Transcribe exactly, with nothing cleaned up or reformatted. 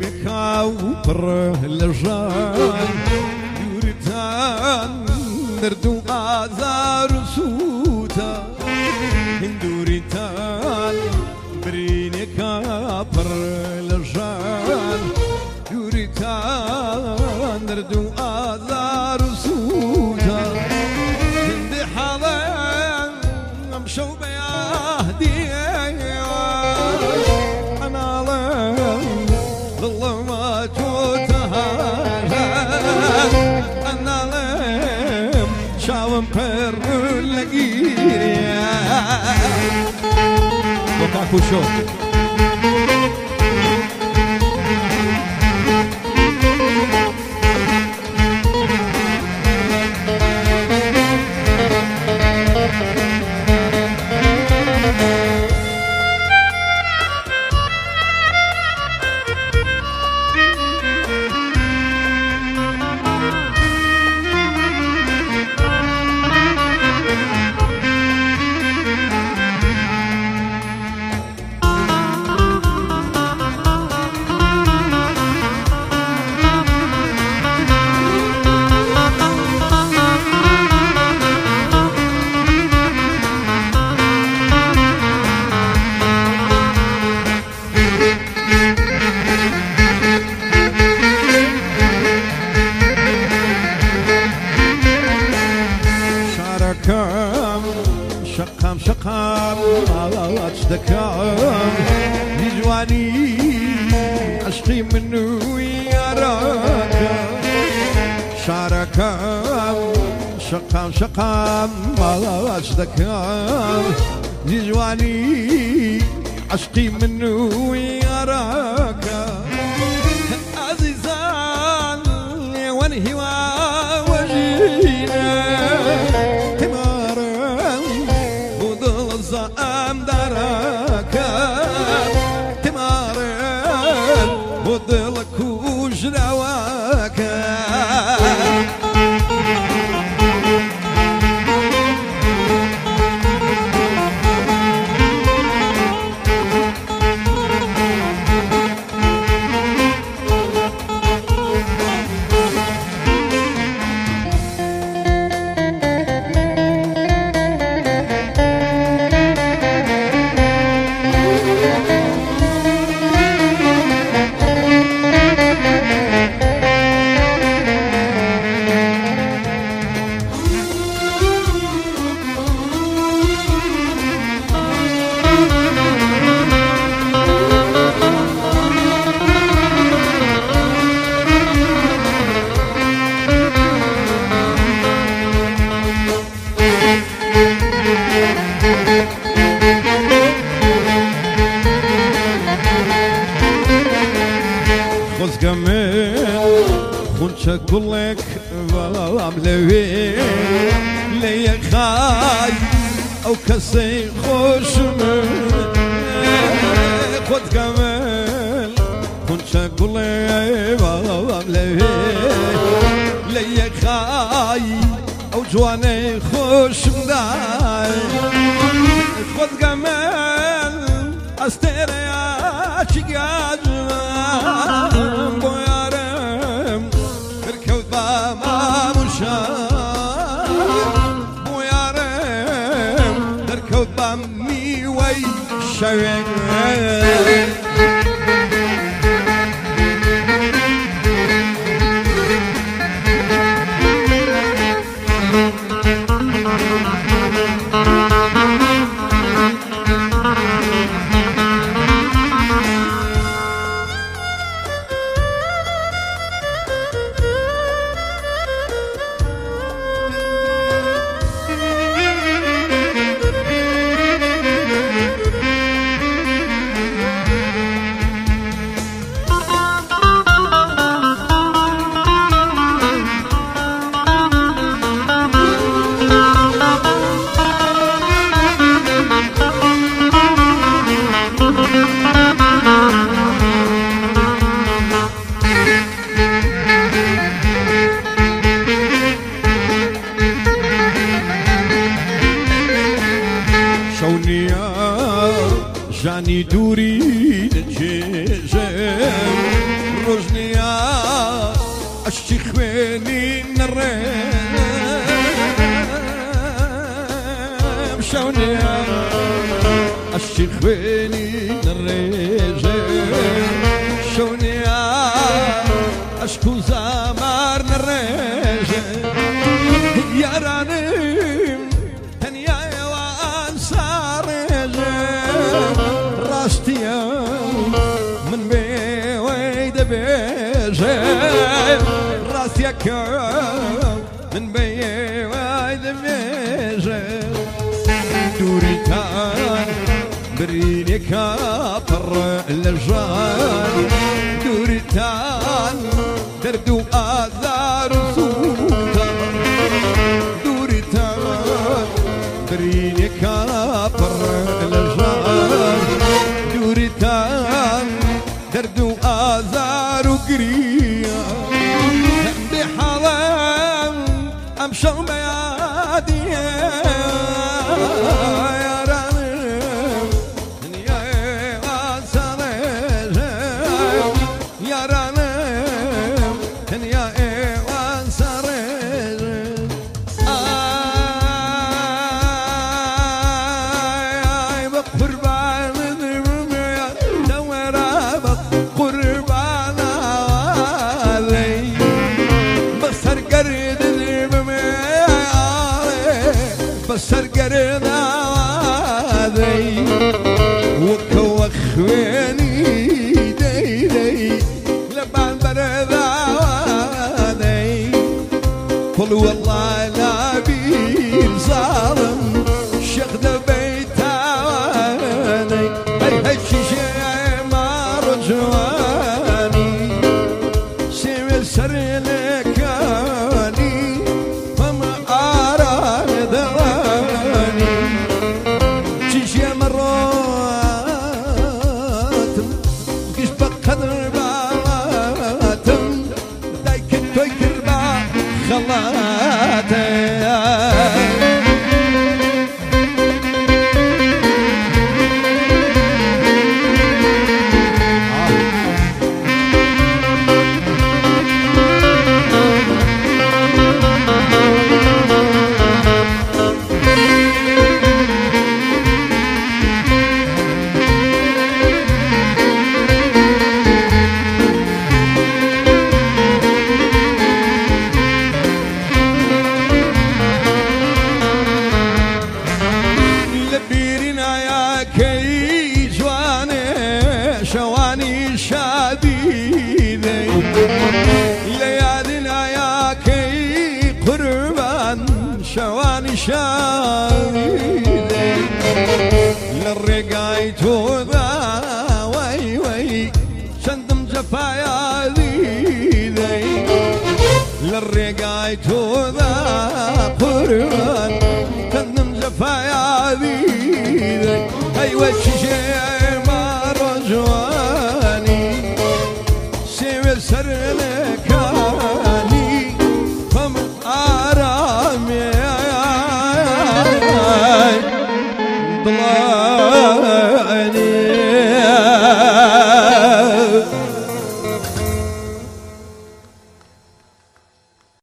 كاوبر لجان يوريتان نردو آزار سوتا هندوريتان بريني كابر لجان يوريتان نردو آزار سوتا هندي حالان امشو بياهدي انا والله ما توتها انا لم شاوم بير لقيريا وكاكو شو شقام شقام اشتكام يجواني عشقي منو يراك شاركام شقام شقام اشتكام يجواني عشقي منو يراك عزيزان والهوى وجينا ام دراك تمارن وضلك وجرواك خذ كمان خنشة كلك وعملوي لي خاي او كسي خوش من خذ كمان خنشة كلك وعملوي لي خاي او جواني خوش مداي خذ كمان استريا شقاج بويارم بركوت بما مشان بويارم بركوت بمي وي شوين روجنيا اشتي خويني نريم شونيا اشتي خويني نريم شونيا اشكو زمار نريم يا رانيم تنيا وانصار راستيا من بيويد بيجي راسيك من بيويد بيجي دوريتان بريني كابر الجان دوريتان دردو آذار سوتا دوريتان بريني كابر الجان دوريتان دردو آذار وقريا بحلام أمشو بيادي يا رانم يا وانسان يا رانم يا وانسان آي بقربان قربان علي بسر قرد بسر قرد علي وكوخ ويني دي دي لبان برد علي قل والله لا بير ظالم شغل بيت علي هاي هاي شي جواني سير سرلكاني فما أرى ذواني تجي مرات قش بقدر باتم دايك تويكر با خلاتي شواني شديدة ليالينا يا كي قربان شواني شديدة للرقايت ذا وي وي شندم جفايا ذيدة للرقايت ذا قربان شندم جفايا ذيدة أيوة شجاع